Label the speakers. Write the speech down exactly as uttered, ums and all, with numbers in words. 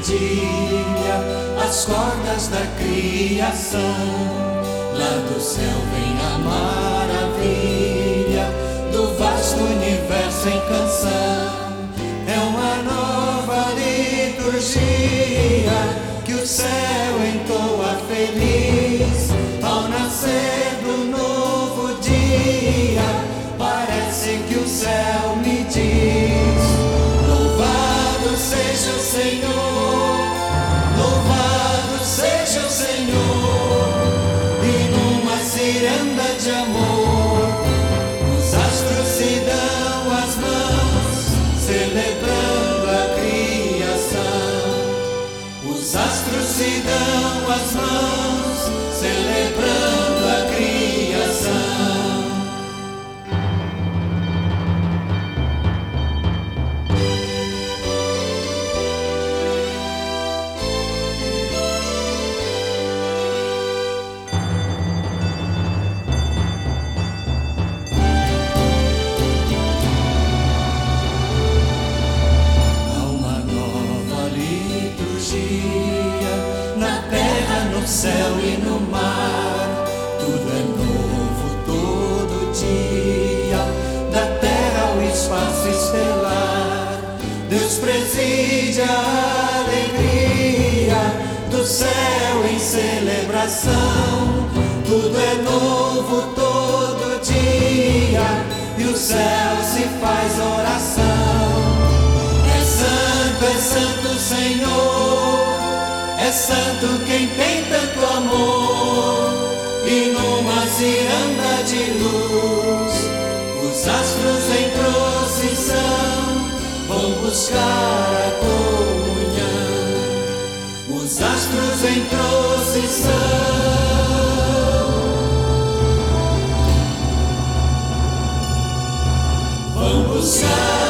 Speaker 1: dedilha as cordas da criação. Lá do céu vem a maravilha do vasto universo em canção. É uma nova liturgia que o céu entoa feliz ao nascer do novo dia. Parece que o céu me diz: louvado seja o Senhor, louvado seja o Senhor. E numa ciranda de amor, os astros se dão as mãos, celebrando a criação. Os astros se dão as mãos, celebrando a criação. Na terra, no céu e no mar, tudo é novo todo dia. Da terra ao espaço estelar, Deus preside a alegria do céu em celebração. Tudo é novo todo dia e o céu se faz oração. É santo, é santo o Senhor, é santo quem tem tanto amor. E numa ciranda de luz, os astros em procissão vão buscar a comunhão. Os astros em procissão vão buscar